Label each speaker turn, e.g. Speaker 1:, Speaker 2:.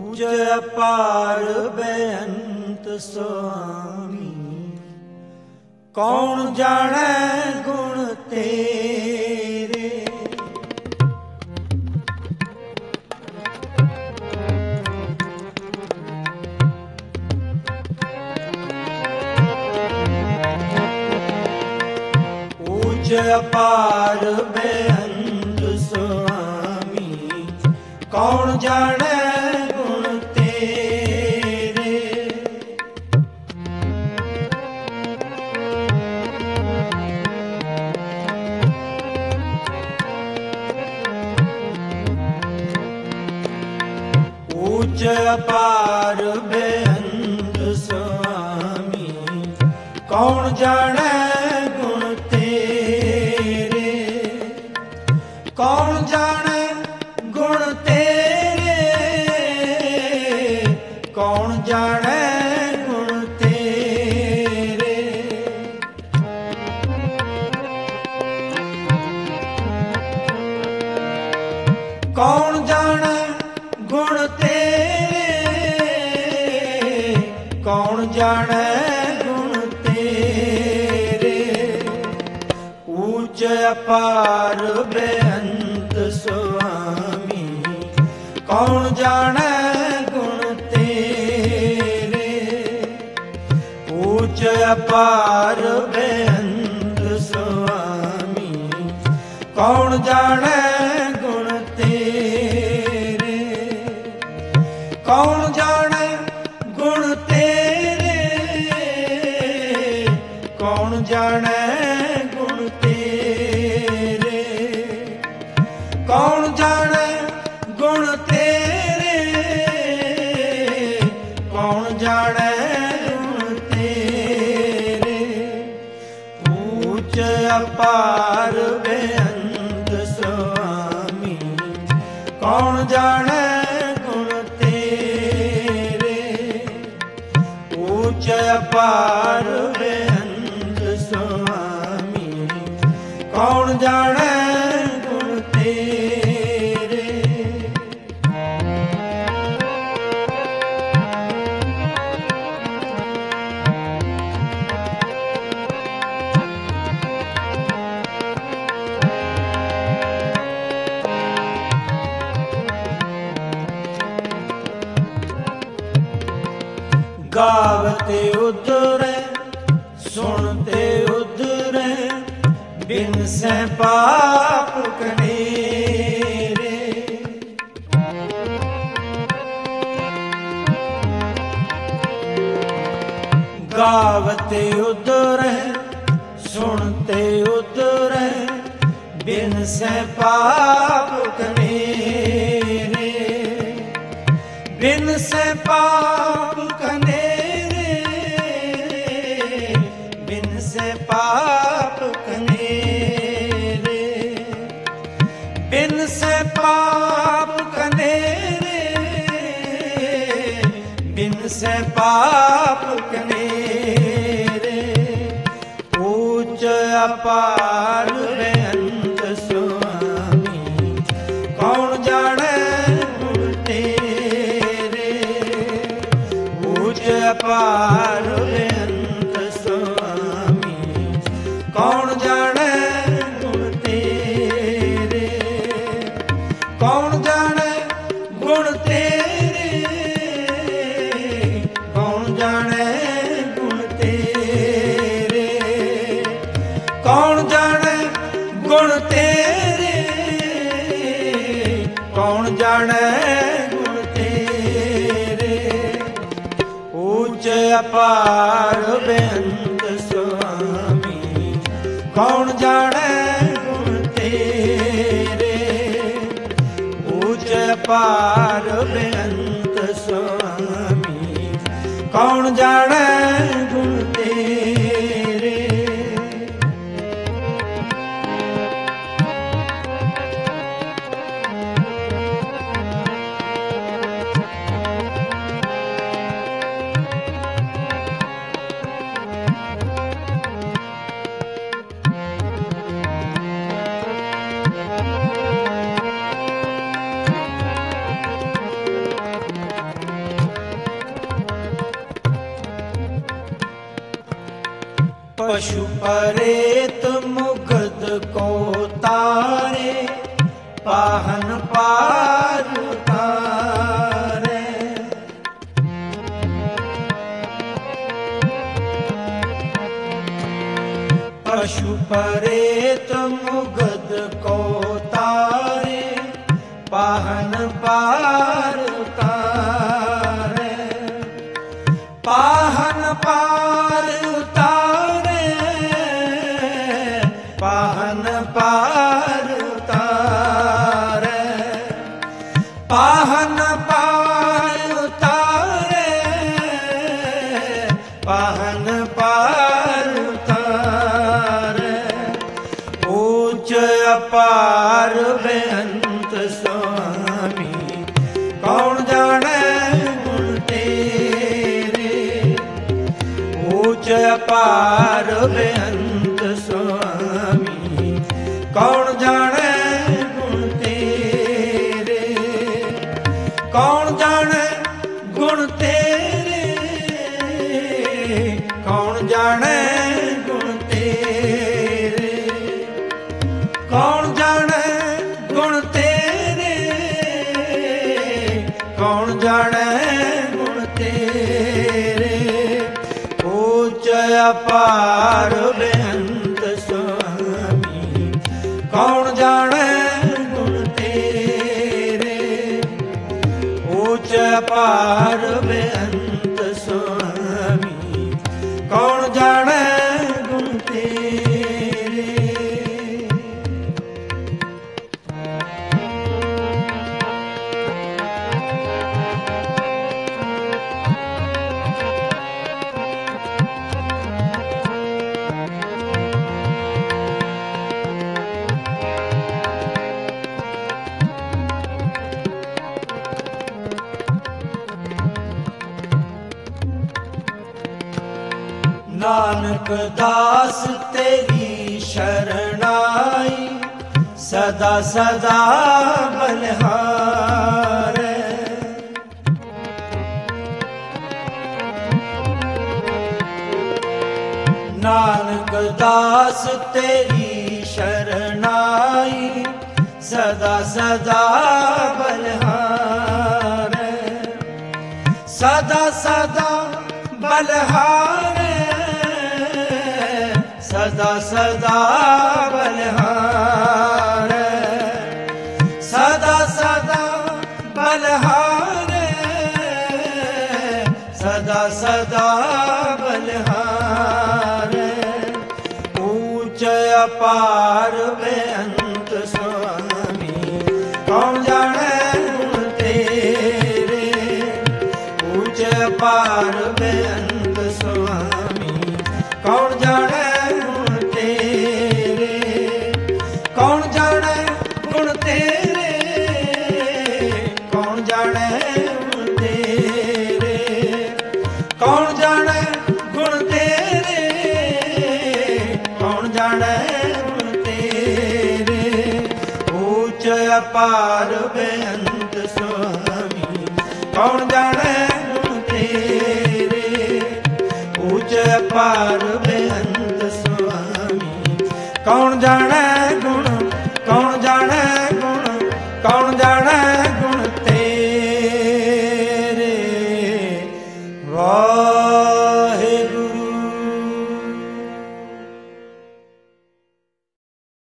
Speaker 1: ਊਚ ਅਪਾਰ ਬੇਅੰਤ ਸੁਆਮੀ, ਕੌਣ ਜਾਣੈ ਗੁਣ ਤੇਰੇ। ਊਚ ਅਪਾਰ ਬੇਅੰਤ ਸੁਆਮੀ, ਕੌਣ ਜਾਣੈ ਗੁਣ ਤੇਰੇ। ਊਚ ਅਪਾਰ ਬੇਅੰਤ ਸੁਆਮੀ, ਕੌਣ ਜਾਣੈ ਗੁਣ ਤੇਰੇ। ਕੌਣ ਜਾਣੈ ਗੁਣ ਤੇਰੇ, ਕੌਣ ਜਾਣੈ ਗੁਣ ਤੇਰੇ। ਕੌਣ ਜਾਣੈ ਗੁਣ ਤੇਰੇ, ਕੌਣ ਜਾਣੈ ਗੁਣ ਤੇਰੇ। ਊਚ ਅਪਾਰ ਬੇਅੰਤ ਸੁਆਮੀ, ਕੌਣ ਜਾਣੈ ਗੁਣ ਤੇਰੇ। ਊਚ ਅਪਾਰ ਬੇਅੰਤ ਸੁਆਮੀ, ਕੌਣ ਜਾਣੈ ਗੁਣ ਤੇਰੇ। ਕੌਣ ਜਾਣੈ ਗੁਣ ਤੇਰੇ, ਕੌਣ ਜਾਣੈ ਗੁਣ ਤੇਰੇ। ਕੌਣ ਜਾਣੈ ਗੁਣ ਤੇਰੇ, ਕੌਣ ਜਾਣੈ ਗੁਣ ਤੇਰੇ। ਊਚ ਅਪਾਰ ਬੇਅੰਤ ਸੁਆਮੀ, ਕੌਣ ਜਾਣੈ ਗੁਣ ਤੇਰੇ। ਊਚ ਅਪਾਰ ਬੇਅੰਤ ਸੁਆਮੀ, ਕੌਣ ਜਾਣੈ ਗੁਣ ਤੇਰੇ। ਗਾਵਤੇ ਉਧਰੈ ਸੁਣਤੇ ਉਧਰੈ, ਬਿਨ ਸਹਿ ਪਾਪ ਕਨੇਰੇ। ਗਾਵਤੇ ਉਧਰੈ ਸੁਣਤੇ ਉਧਰੈ, ਬਿਨ ਸਹਿ ਪਾਪ ਕਨੇਰੇ। ਬਿਨ ਸਹਿ ਪਾਪ ਕਨੇਰੇ, ਬਿਨ ਸਹਿ ਪਾਪ ਕਨੇਰੇ। ਬਿਨ ਸਹਿ ਪਾਪ ਕਨੇਰੇ, ਬਿਨ ਸਹਿ ਪਾਪ ਕਨੇਰੇ। ਊਚ ਅਪਾਰ ਬੇਅੰਤ ਸੁਆਮੀ, ਕੌਣ ਜਾਣੈ ਗੁਣ ਤੇਰੇ। ਊਚ ਅਪਾਰ ਬੇਅੰਤ ਸੁਆਮੀ, ਕੌਣ ਜਾਣੈ ਗੁਣ ਤੇਰੇ। ਕੌਣ ਜਾਣੈ ਗੁਣ ਤੇਰੇ, ਕੌਣ ਜਾਣੈ ਗੁਣ ਤੇਰੇ। ਕੌਣ ਜਾਣੈ ਗੁਣ ਤੇਰੇ, ਕੌਣ ਜਾਣੈ ਗੁਣ ਤੇਰੇ। ਊਚ ਅਪਾਰ ਬੇਅੰਤ ਸੁਆਮੀ, ਕੌਣ ਜਾਣੈ ਗੁਣ ਤੇਰੇ। ਊਚ ਅਪਾਰ ਬੇਅੰਤ ਸੁਆਮੀ, ਕੌਣ ਜਾਣੈ ਗੁਣ ਤੇਰੇ। पशु परेत मुगद को तारे, पाहन पार उतारे। पशु परेत मुगद को तारे, पाहन पार उतारे। पाहन पार उतारे, पाहन पार उतारे। पाहन पार उतारे, पाहन पार उतारे। ऊंच अपार बेअंत स्वामी, कौन जाने गुण तेरे। ऊंच अपार बेअंत स्वामी, कौन जाने गुण तेरे। कौन जाने गुण तेरे, कौन जाने गुण तेरे। कौन जाने गुण तेरे, कौन जाने गुण तेरे। ऊंच अपार बेअंत स्वामी, कौन जाने गुण तेरे। ऊंच अपार बेअंत स्वामी, कौन जाने गुण तेरे। नानक दास तेरी शरणाई, सदा सदा बलिहारे। नानक दास तेरी शरणाई, सदा सदा बलिहारे। सदा सदा बलिहारे, सदा सदा बलिहारे। सदा सदा बलिहारे, सदा सदा बलिहारे। ऊंच अपार बेअंत स्वामी, कौन जाने गुण तेरे। ऊंच अपार बेअंत स्वामी, कौन जाने गुण तेरे। कौन जाने गुण तेरे, कौन जाने गुण तेरे। कौन जाने गुण तेरे, कौन जाने गुण तेरे। ऊंच अपार बेअंत स्वामी, कौन जाने गुण तेरे। ऊंच अपार बेअंत स्वामी, कौन जाने